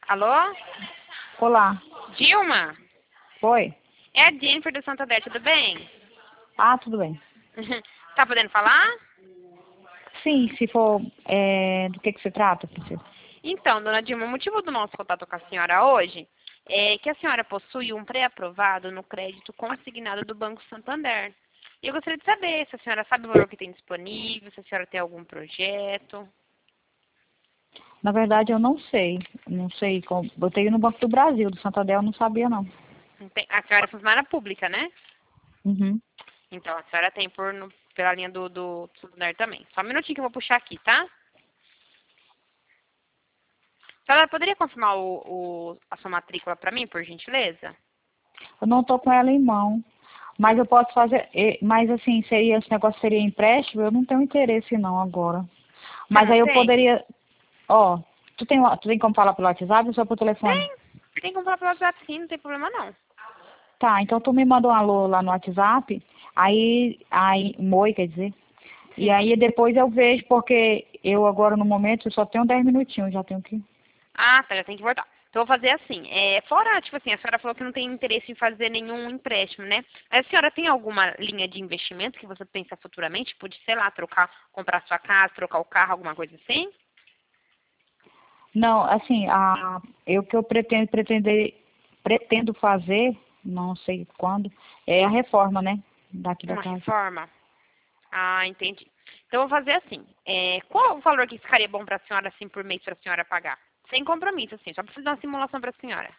Alô? Olá. Dilma? Oi? É a Jennifer do Santander, tudo bem? Ah, tudo bem. Tá podendo falar? Sim, se for, do que se trata, princesa? Então, dona Dilma, o motivo do nosso contato com a senhora hoje é que a senhora possui um pré-aprovado no crédito consignado do Banco Santander. E eu gostaria de saber se a senhora sabe o valor que tem disponível, se a senhora tem algum projeto. Na verdade, eu não sei. Não sei como. Botei no Banco do Brasil, do Santander, eu não sabia, não. A senhora é funcionária pública, né? Uhum. Então, a senhora tem pela linha do Santander também. Só um minutinho que eu vou puxar aqui, tá? A senhora poderia confirmar a sua matrícula para mim, por gentileza? Eu não tô com ela em mão. Mas eu posso fazer. Mas assim, esse negócio seria empréstimo, eu não tenho interesse não agora. Você Mas não aí eu tem? poderia. Ó, tu tem como falar pelo WhatsApp ou só por telefone? Tem que comprar pelo WhatsApp sim, não tem problema não. Tá, então tu me manda um alô lá no WhatsApp, aí, Moi, quer dizer. E Sim. aí depois eu vejo, porque eu agora no momento só tenho 10 minutinhos, já tenho que. Ah, tá, já tem que voltar. Então eu vou fazer assim, fora, tipo assim, a senhora falou que não tem interesse em fazer nenhum empréstimo, né? Mas a senhora tem alguma linha de investimento que você pensa futuramente? Tipo, de, sei lá, comprar sua casa, trocar o carro, alguma coisa assim? Não, assim, eu que eu pretendo fazer, não sei quando, é a reforma, né? Daqui da Uma casa. reforma? Ah, entendi. Então eu vou fazer assim, qual o valor que ficaria bom para a senhora, assim, por mês, para a senhora pagar? Sem compromisso, assim, só preciso dar uma simulação para a senhora.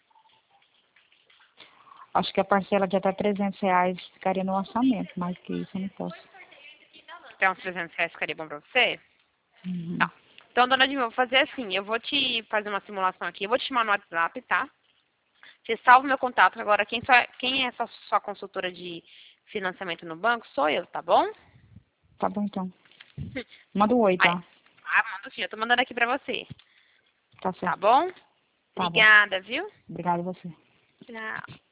Acho que a parcela de até R$ 300 ficaria no orçamento, mais que isso eu não posso. Então uns R$ 300 ficaria bom para você? Uhum. Tá. Então, dona Dilma, eu vou fazer assim, eu vou te fazer uma simulação aqui, eu vou te chamar no WhatsApp, tá? Você salva o meu contato. Agora, quem é essa sua consultora de financiamento no banco sou eu, tá bom? Tá bom então. Manda um oi, Ai, tá? manda sim, eu tô mandando aqui pra você. Tá Tá certo. bom? Tá bom. Obrigada, viu? Obrigada a você. Tchau.